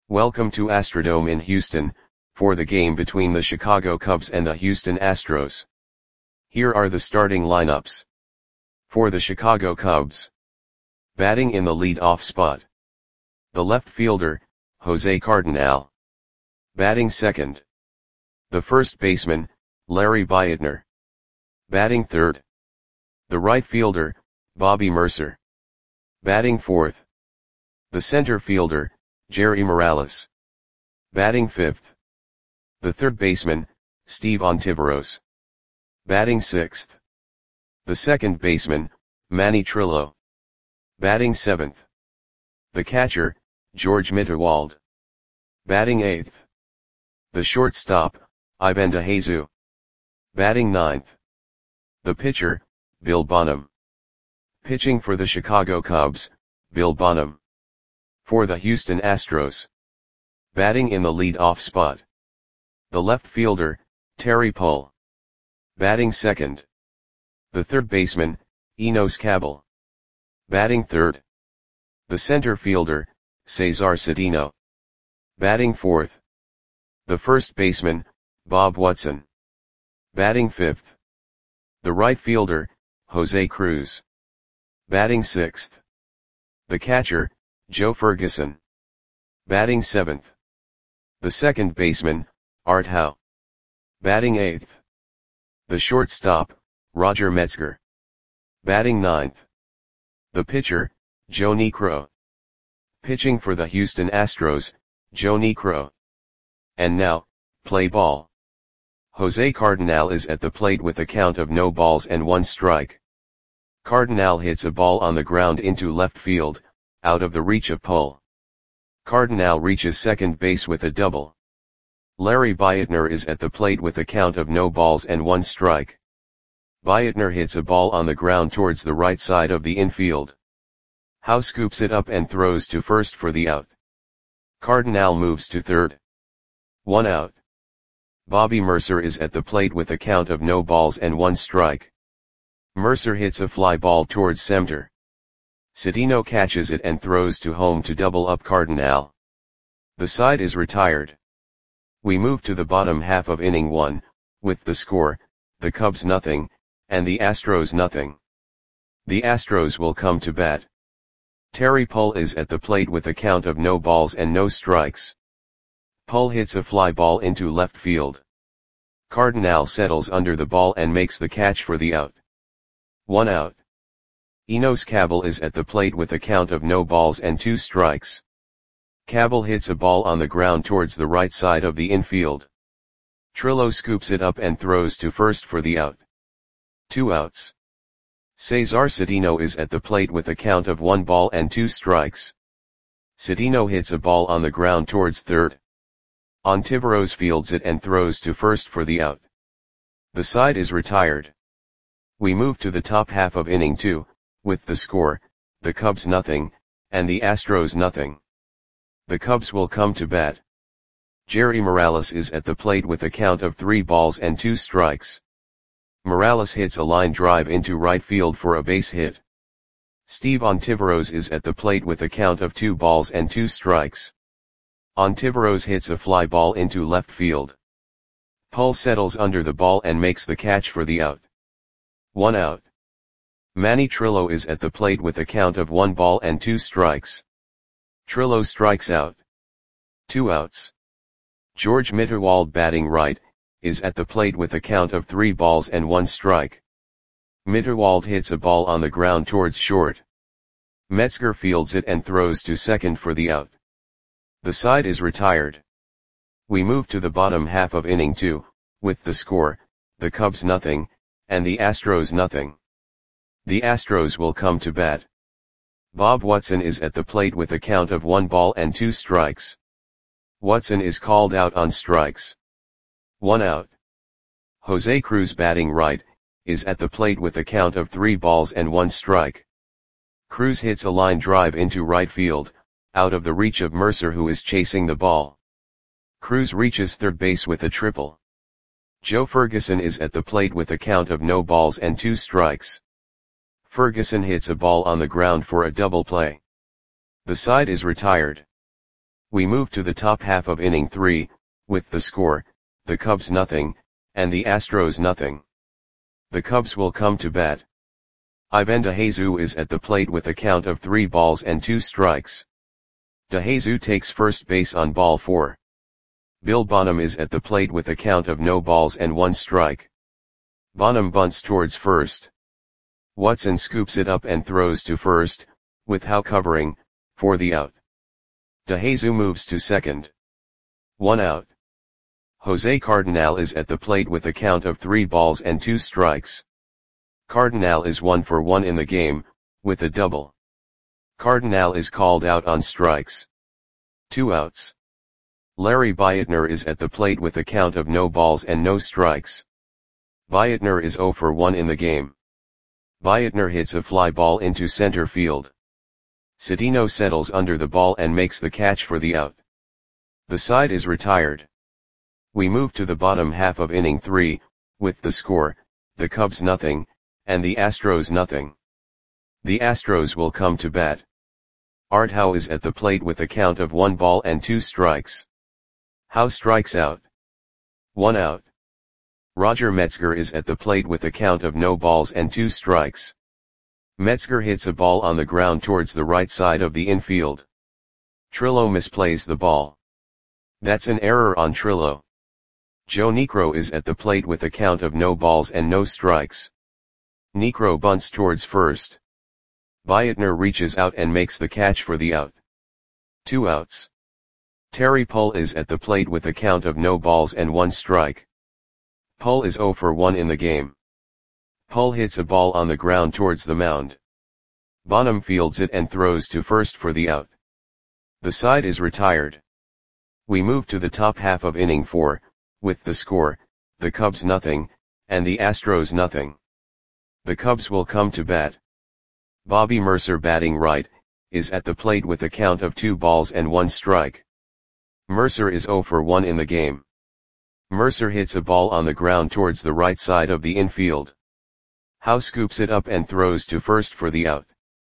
Welcome to Astrodome in Houston, for the game between the Chicago Cubs and the Houston Astros. Here are the starting lineups. For the Chicago Cubs. Batting in the lead-off spot. The left fielder, Jose Cardenal. Batting second. The first baseman, Larry Beitner. Batting third. The right fielder, Bobby Murcer. Batting fourth. The center fielder, Jerry Morales. Batting fifth. The third baseman, Steve Ontiveros. Batting sixth. The second baseman, Manny Trillo. Batting seventh. The catcher, George Mitterwald. Batting eighth. The shortstop, Ivan DeJesu. Batting ninth. The pitcher, Bill Bonham. Pitching for the Chicago Cubs, Bill Bonham. For the Houston Astros. Batting in the lead-off spot. The left fielder, Terry Pull. Batting second. The third baseman, Enos Cabell. Batting third. The center fielder, Cesar Cedeno. Batting fourth. The first baseman, Bob Watson. Batting fifth. The right fielder, Jose Cruz. Batting sixth. The catcher, Joe Ferguson. Batting seventh. The second baseman, Art Howe. Batting eighth. The shortstop, Roger Metzger. Batting ninth. The pitcher, Joe Niekro. Pitching for the Houston Astros, Joe Niekro. And now, play ball. Jose Cardenal is at the plate with a count of no balls and one strike. Cardenal hits a ball on the ground into left field, out of the reach of Pull. Cardenal reaches second base with a double. Larry Beitner is at the plate with a count of no balls and one strike. Beitner hits a ball on the ground towards the right side of the infield. Howe scoops it up and throws to first for the out. Cardenal moves to third. 1 out. Bobby Murcer is at the plate with a count of no balls and one strike. Murcer hits a fly ball towards center. Cedeno catches it and throws to home to double up Cardenal. The side is retired. We move to the bottom half of inning 1, with the score, the Cubs nothing, and the Astros nothing. The Astros will come to bat. Terry Pull is at the plate with a count of no balls and no strikes. Pull hits a fly ball into left field. Cardenal settles under the ball and makes the catch for the out. 1 out. Enos Cabell is at the plate with a count of no balls and 2 strikes. Cabell hits a ball on the ground towards the right side of the infield. Trillo scoops it up and throws to first for the out. 2 outs. Cesar Cedeno is at the plate with a count of 1 ball and 2 strikes. Cedeno hits a ball on the ground towards third. Ontiveros fields it and throws to first for the out. The side is retired. We move to the top half of inning 2, with the score, the Cubs nothing, and the Astros nothing. The Cubs will come to bat. Jerry Morales is at the plate with a count of 3 balls and 2 strikes. Morales hits a line drive into right field for a base hit. Steve Ontiveros is at the plate with a count of 2 balls and 2 strikes. Ontiveros hits a fly ball into left field. Pull settles under the ball and makes the catch for the out. 1 out. Manny Trillo is at the plate with a count of 1 ball and 2 strikes. Trillo strikes out. 2 outs. George Mitterwald, batting right, is at the plate with a count of 3 balls and 1 strike. Mitterwald hits a ball on the ground towards short. Metzger fields it and throws to second for the out. The side is retired. We move to the bottom half of inning 2, with the score, the Cubs nothing, and the Astros nothing. The Astros will come to bat. Bob Watson is at the plate with a count of 1 ball and 2 strikes. Watson is called out on strikes. 1 out. Jose Cruz, batting right, is at the plate with a count of 3 balls and 1 strike. Cruz hits a line drive into right field, out of the reach of Murcer, who is chasing the ball. Cruz reaches third base with a triple. Joe Ferguson is at the plate with a count of no balls and 2 strikes. Ferguson hits a ball on the ground for a double play. The side is retired. We move to the top half of inning 3, with the score, the Cubs nothing, and the Astros nothing. The Cubs will come to bat. Ivan DeJesus is at the plate with a count of 3 balls and 2 strikes. DeJesus takes first base on ball 4. Bill Bonham is at the plate with a count of no balls and 1 strike. Bonham bunts towards first. Watson scoops it up and throws to first, with Howe covering, for the out. DeJesus moves to second. 1 out. Jose Cardenal is at the plate with a count of 3 balls and 2 strikes. Cardenal is 1 for 1 in the game, with a double. Cardenal is called out on strikes. 2 outs. Larry Beitner is at the plate with a count of no balls and no strikes. Beitner is 0 for 1 in the game. Beitner hits a fly ball into center field. Cedeno settles under the ball and makes the catch for the out. The side is retired. We move to the bottom half of inning 3, with the score, the Cubs nothing, and the Astros nothing. The Astros will come to bat. Art Howe is at the plate with a count of 1 ball and 2 strikes. Howe strikes out. 1 out. Roger Metzger is at the plate with a count of no balls and 2 strikes. Metzger hits a ball on the ground towards the right side of the infield. Trillo misplays the ball. That's an error on Trillo. Joe Niekro is at the plate with a count of no balls and no strikes. Niekro bunts towards first. Beitner reaches out and makes the catch for the out. 2 outs. Terry Pull is at the plate with a count of no balls and 1 strike. Pull is 0 for 1 in the game. Pull hits a ball on the ground towards the mound. Bonham fields it and throws to first for the out. The side is retired. We move to the top half of inning 4, with the score, the Cubs nothing, and the Astros nothing. The Cubs will come to bat. Bobby Mercer, batting right, is at the plate with a count of 2 balls and 1 strike. Mercer is 0 for 1 in the game. Mercer hits a ball on the ground towards the right side of the infield. Howe scoops it up and throws to first for the out.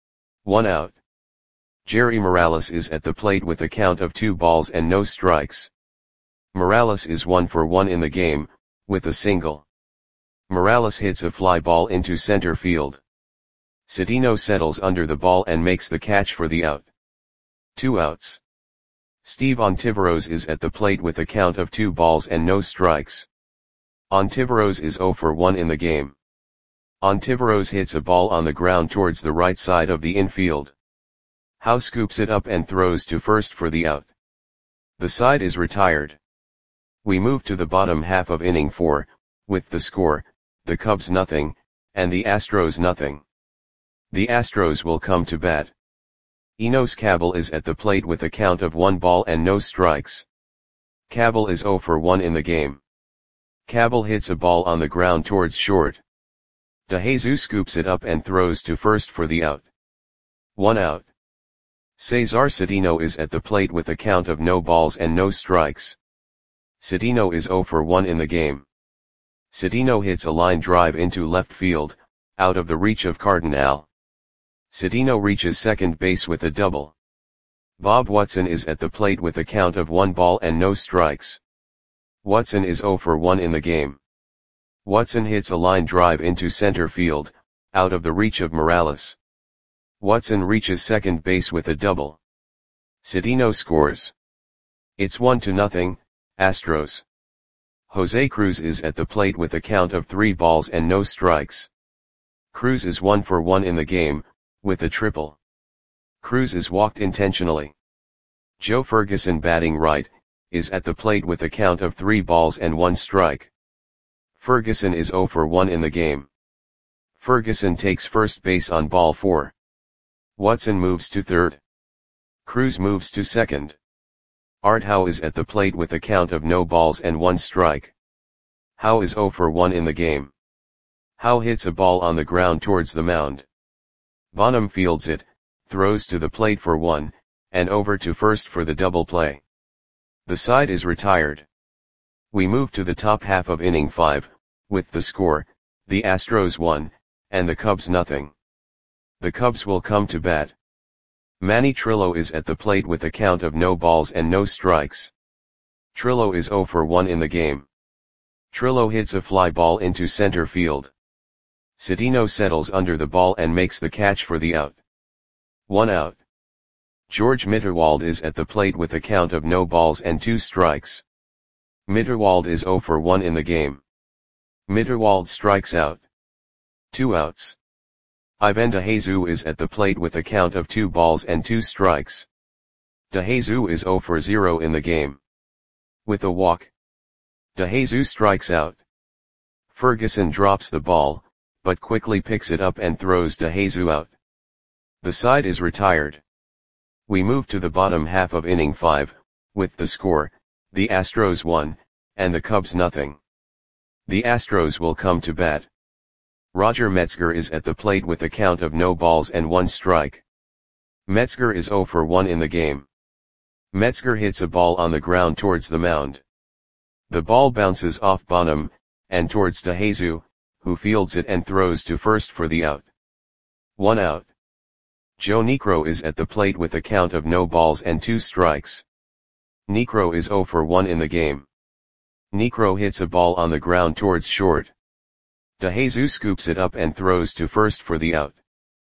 1 out. Jerry Morales is at the plate with a count of 2 balls and no strikes. Morales is 1 for 1 in the game, with a single. Morales hits a fly ball into center field. Cedeno settles under the ball and makes the catch for the out. 2 outs. Steve Ontiveros is at the plate with a count of 2 balls and no strikes. Ontiveros is 0 for 1 in the game. Ontiveros hits a ball on the ground towards the right side of the infield. Howe scoops it up and throws to first for the out. The side is retired. We move to the bottom half of inning 4, with the score, the Cubs nothing, and the Astros nothing. The Astros will come to bat. Enos Cabell is at the plate with a count of 1 ball and no strikes. Cabell is 0 for 1 in the game. Cabell hits a ball on the ground towards short. DeJesus scoops it up and throws to first for the out. 1 out. Cesar Cedeno is at the plate with a count of no balls and no strikes. Cedeno is 0 for 1 in the game. Cedeno hits a line drive into left field, out of the reach of Cardenal. Cedeno reaches second base with a double. Bob Watson is at the plate with a count of 1 ball and no strikes. Watson is 0 for 1 in the game. Watson hits a line drive into center field, out of the reach of Morales. Watson reaches second base with a double. Cedeno scores. It's 1-0, Astros. Jose Cruz is at the plate with a count of 3 balls and no strikes. Cruz is 1 for 1 in the game, with a triple. Cruz is walked intentionally. Joe Ferguson, batting right, is at the plate with a count of 3 balls and 1 strike. Ferguson is 0 for 1 in the game. Ferguson takes first base on ball 4. Watson moves to third. Cruz moves to second. Art Howe is at the plate with a count of no balls and 1 strike. Howe is 0 for 1 in the game. Howe hits a ball on the ground towards the mound. Bonham fields it, throws to the plate for 1, and over to first for the double play. The side is retired. We move to the top half of inning 5, with the score, the Astros 1, and the Cubs nothing. The Cubs will come to bat. Manny Trillo is at the plate with a count of no balls and no strikes. Trillo is 0 for 1 in the game. Trillo hits a fly ball into center field. Citino settles under the ball and makes the catch for the out. 1 out. George Mitterwald is at the plate with a count of no balls and 2 strikes. Mitterwald is 0 for 1 in the game. Mitterwald strikes out. 2 outs. Ivan DeJesus is at the plate with a count of 2 balls and 2 strikes. DeJesus is 0 for 0 in the game. With a walk, DeJesus strikes out. Ferguson drops the ball, but quickly picks it up and throws DeJesus out. The side is retired. We move to the bottom half of inning 5, with the score, the Astros 1, and the Cubs nothing. The Astros will come to bat. Roger Metzger is at the plate with a count of no balls and 1 strike. Metzger is 0 for 1 in the game. Metzger hits a ball on the ground towards the mound. The ball bounces off Bonham, and towards DeJesus, who fields it and throws to first for the out. 1 out. Joe Niekro is at the plate with a count of no balls and 2 strikes. Niekro is 0 for 1 in the game. Niekro hits a ball on the ground towards short. DeJesus scoops it up and throws to first for the out.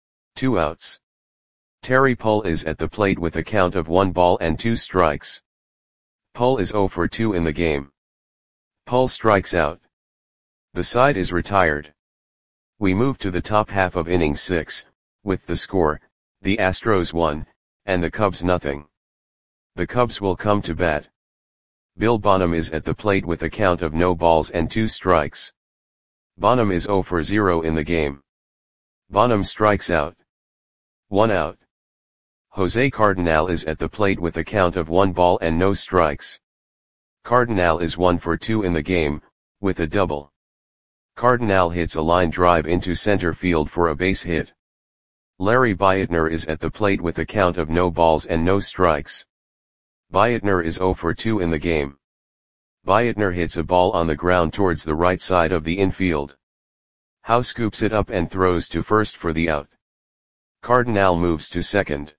2 outs. Terry Pull is at the plate with a count of 1 ball and 2 strikes. Pull is 0 for 2 in the game. Pull strikes out. The side is retired. We move to the top half of inning 6, with the score, the Astros 1, and the Cubs nothing. The Cubs will come to bat. Bill Bonham is at the plate with a count of no balls and 2 strikes. Bonham is 0 for 0 in the game. Bonham strikes out. 1 out. Jose Cardinal is at the plate with a count of 1 ball and no strikes. Cardinal is 1 for 2 in the game, with a double. Cardinal hits a line drive into center field for a base hit. Larry Beitner is at the plate with a count of no balls and no strikes. Beitner is 0 for 2 in the game. Beitner hits a ball on the ground towards the right side of the infield. Howe scoops it up and throws to first for the out. Cardinal moves to second.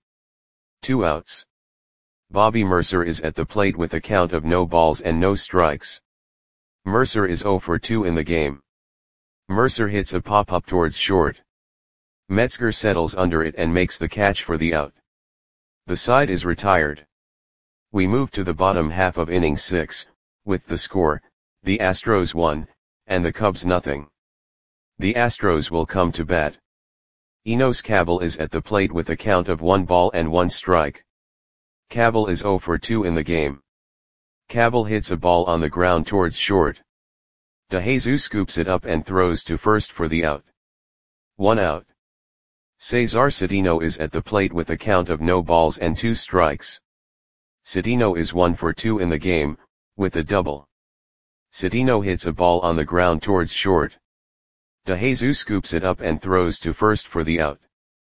2 outs. Bobby Mercer is at the plate with a count of no balls and no strikes. Mercer is 0 for 2 in the game. Mercer hits a pop-up towards short. Metzger settles under it and makes the catch for the out. The side is retired. We move to the bottom half of inning 6, with the score, the Astros 1, and the Cubs nothing. The Astros will come to bat. Enos Cabell is at the plate with a count of 1 ball and 1 strike. Cabell is 0 for 2 in the game. Cabell hits a ball on the ground towards short. DeJesus scoops it up and throws to first for the out. 1 out. Cesar Citino is at the plate with a count of no balls and 2 strikes. Citino is 1 for 2 in the game, with a double. Citino hits a ball on the ground towards short. DeJesus scoops it up and throws to first for the out.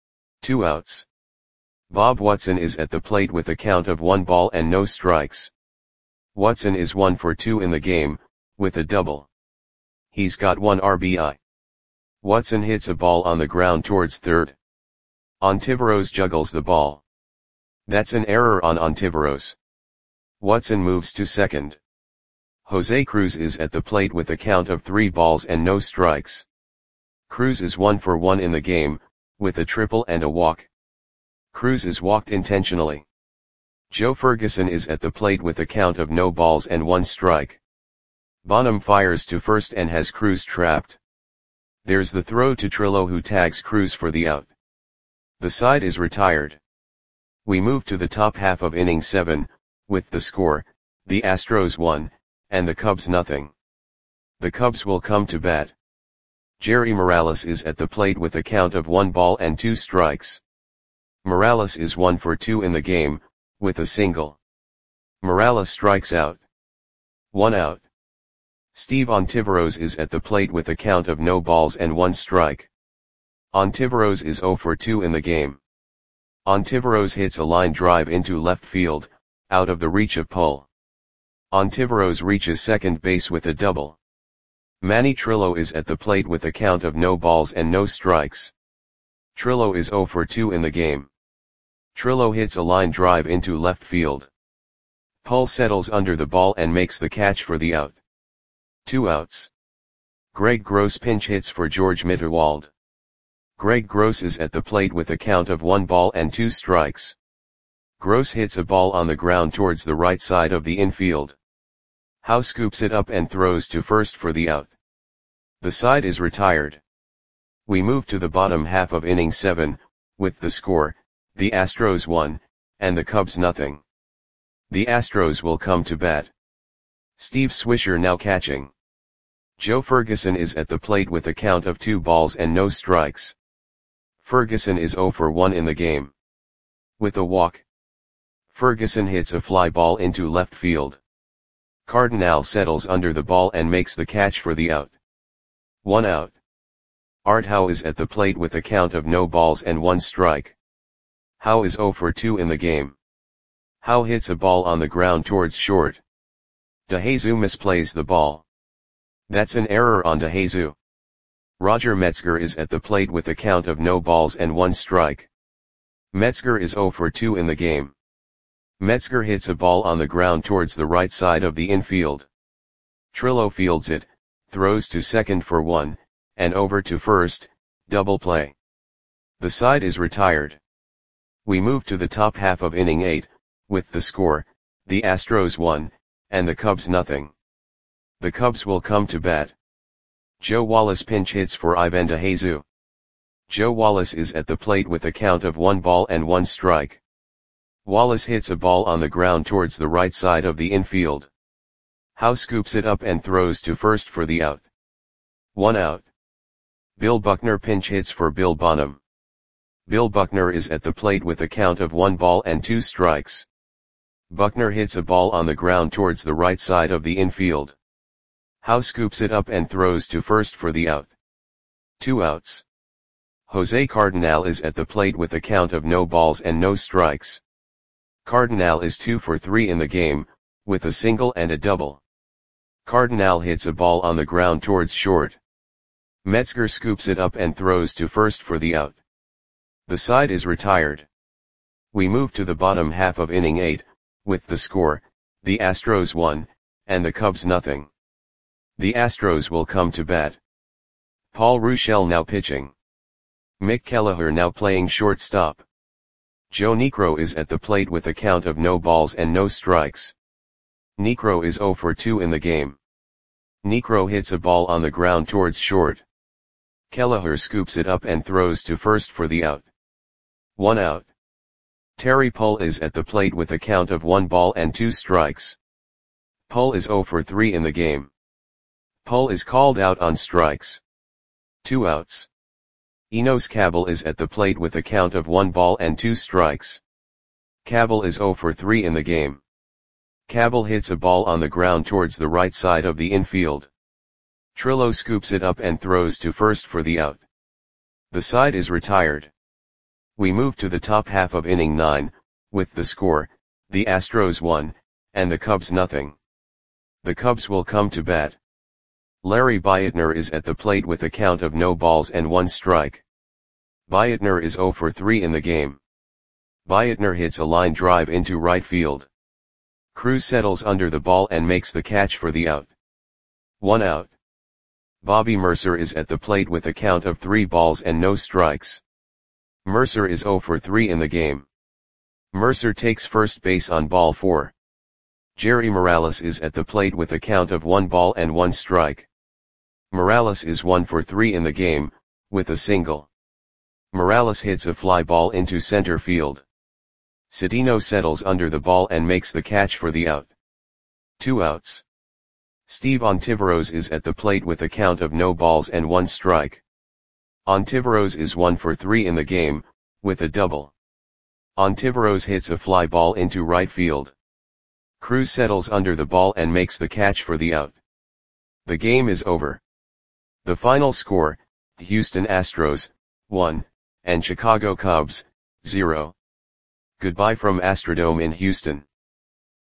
2 outs. Bob Watson is at the plate with a count of 1 ball and no strikes. Watson is 1 for 2 in the game, with a double. He's got 1 RBI. Watson hits a ball on the ground towards third. Ontiveros juggles the ball. That's an error on Ontiveros. Watson moves to second. Jose Cruz is at the plate with a count of 3 balls and no strikes. Cruz is 1 for 1 in the game, with a triple and a walk. Cruz is walked intentionally. Joe Ferguson is at the plate with a count of no balls and 1 strike. Bonham fires to first and has Cruz trapped. There's the throw to Trillo, who tags Cruz for the out. The side is retired. We move to the top half of inning 7, with the score, the Astros 1, and the Cubs nothing. The Cubs will come to bat. Jerry Morales is at the plate with a count of 1 ball and 2 strikes. Morales is 1 for 2 in the game, with a single. Morales strikes out. 1 out. Steve Ontiveros is at the plate with a count of no balls and 1 strike. Ontiveros is 0 for 2 in the game. Ontiveros hits a line drive into left field, out of the reach of Pull. Ontiveros reaches second base with a double. Manny Trillo is at the plate with a count of no balls and no strikes. Trillo is 0 for 2 in the game. Trillo hits a line drive into left field. Pull settles under the ball and makes the catch for the out. 2 outs. Greg Gross pinch hits for George Mitterwald. Greg Gross is at the plate with a count of 1 ball and 2 strikes. Gross hits a ball on the ground towards the right side of the infield. Howe scoops it up and throws to first for the out. The side is retired. We move to the bottom half of inning 7, with the score, the Astros 1, and the Cubs nothing. The Astros will come to bat. Steve Swisher now catching. Joe Ferguson is at the plate with a count of 2 balls and no strikes. Ferguson is 0 for 1 in the game. With a walk, Ferguson hits a fly ball into left field. Cardinal settles under the ball and makes the catch for the out. 1 out. Art Howe is at the plate with a count of no balls and 1 strike. Howe is 0 for 2 in the game. Howe hits a ball on the ground towards short. DeJesus misplays the ball. That's an error on DeJesus. Roger Metzger is at the plate with a count of no balls and 1 strike. Metzger is 0 for 2 in the game. Metzger hits a ball on the ground towards the right side of the infield. Trillo fields it, throws to second for 1, and over to first, double play. The side is retired. We move to the top half of inning 8, with the score, the Astros 1, and the Cubs nothing. The Cubs will come to bat. Joe Wallace pinch hits for Ivan DeJesus. Joe Wallace is at the plate with a count of 1 ball and 1 strike. Wallace hits a ball on the ground towards the right side of the infield. Howe scoops it up and throws to first for the out. 1 out. Bill Buckner pinch hits for Bill Bonham. Bill Buckner is at the plate with a count of 1 ball and 2 strikes. Buckner hits a ball on the ground towards the right side of the infield. Howe scoops it up and throws to first for the out. 2 outs. Jose Cardinal is at the plate with a count of no balls and no strikes. Cardinal is 2 for 3 in the game, with a single and a double. Cardinal hits a ball on the ground towards short. Metzger scoops it up and throws to first for the out. The side is retired. We move to the bottom half of inning 8, with the score, the Astros 1, and the Cubs nothing. The Astros will come to bat. Paul Ruschel now pitching. Mick Kelleher now playing shortstop. Joe Niekro is at the plate with a count of no balls and no strikes. Niekro is 0 for 2 in the game. Niekro hits a ball on the ground towards short. Kelleher scoops it up and throws to first for the out. 1 out. Terry Pull is at the plate with a count of 1 ball and 2 strikes. Pull is 0 for 3 in the game. Pull is called out on strikes. 2 outs. Enos Cabell is at the plate with a count of 1 ball and 2 strikes. Cabell is 0 for 3 in the game. Cabell hits a ball on the ground towards the right side of the infield. Trillo scoops it up and throws to first for the out. The side is retired. We move to the top half of inning 9, with the score, the Astros 1, and the Cubs nothing. The Cubs will come to bat. Larry Beitner is at the plate with a count of no balls and 1 strike. Beitner is 0 for 3 in the game. Beitner hits a line drive into right field. Cruz settles under the ball and makes the catch for the out. 1 out. Bobby Mercer is at the plate with a count of 3 balls and no strikes. Mercer is 0 for 3 in the game. Mercer takes first base on ball 4. Jerry Morales is at the plate with a count of 1 ball and 1 strike. Morales is 1 for 3 in the game, with a single. Morales hits a fly ball into center field. Cedeno settles under the ball and makes the catch for the out. 2 outs. Steve Ontiveros is at the plate with a count of no balls and 1 strike. Ontiveros is 1 for 3 in the game, with a double. Ontiveros hits a fly ball into right field. Cruz settles under the ball and makes the catch for the out. The game is over. The final score, Houston Astros, 1, and Chicago Cubs, 0. Goodbye from Astrodome in Houston.